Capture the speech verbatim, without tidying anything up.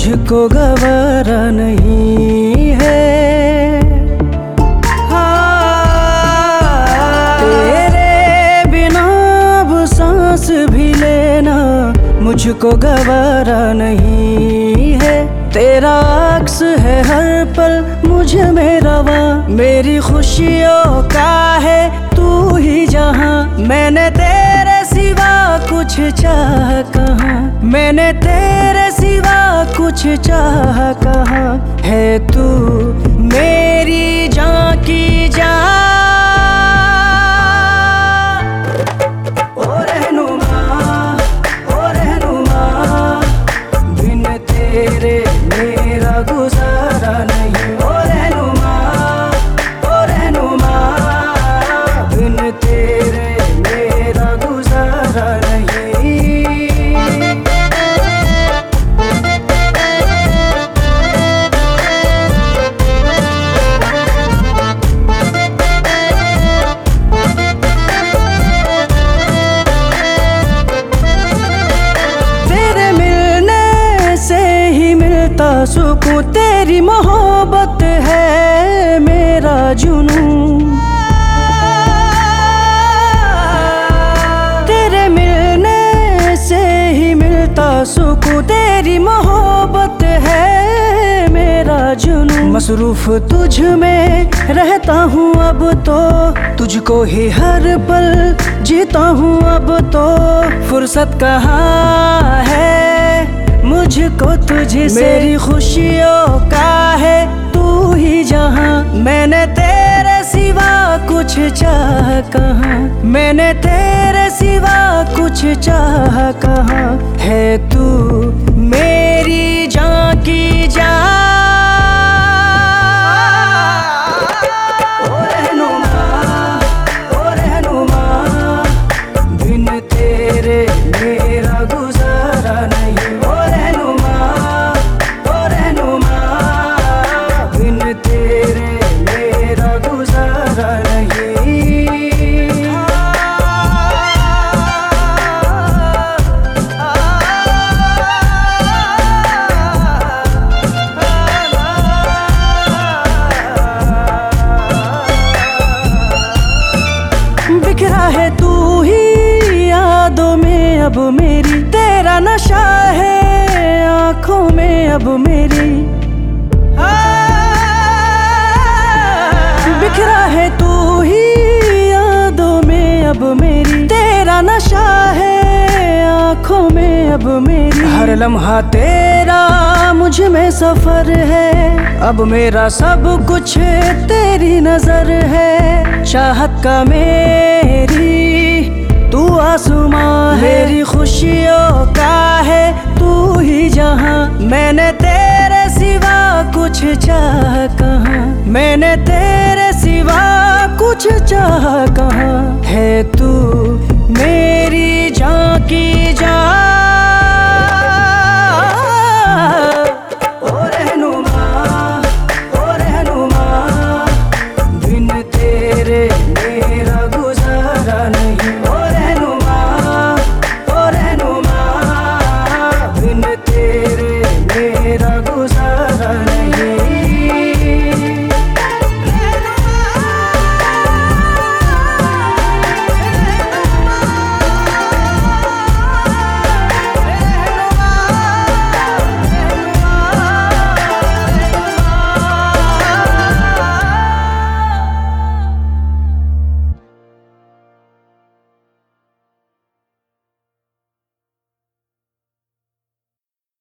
मुझको गवारा नहीं है। हाँ, तेरे बिना अब सांस भी लेना मुझको गवारा नहीं है। तेरा अक्स है हर पल मुझ में रवा, मेरी खुशियों का है तू ही जहां। मैंने तेरे सिवा कुछ चाह कहाँ, मैंने तेरे सिवा कुछ चाह कहाँ। है तू मेरी जान की जान, ओ रहनुमा ओ रहनुमा, बिन तेरे मेरा गुजारा नहीं। ओ रहनुमा ओ रहनुमा, बिन तेरे मेरा गुजारा नहीं। सुकून तेरी मोहब्बत है मेरा जुनून, तेरे मिलने से ही मिलता सुकून। तेरी मोहब्बत है मेरा जुनून, मसरूफ तुझ में रहता हूँ अब तो, तुझको ही हर पल जीता हूँ अब तो। फुर्सत कहाँ है मुझको तुझसे, मेरी खुशियों का है तू ही जहां। मैंने तेरे सिवा कुछ चाह कहाँ, मैंने तेरे सिवा कुछ चाह कहाँ। है तू मेरी जान की जान, ओ रहनुमा ओ रहनुमा, बिन तेरे मेरा गुजारा नहीं। बिखरा है तू ही यादों में अब मेरी, तेरा नशा है आँखों में अब मेरी। बिखरा है तू ही यादों में अब मेरी, तेरा नशा है आँखों में अब मेरी। हर लम्हा तेरा मुझ में सफर है, अब मेरा सब कुछ तेरी नजर है। चाहत का मेरी तू आसमां है, मेरी खुशियों का है तू ही जहां। मैंने तेरे सिवा कुछ चाह कहाँ, मैंने तेरे सिवा कुछ चाह कहाँ। है तू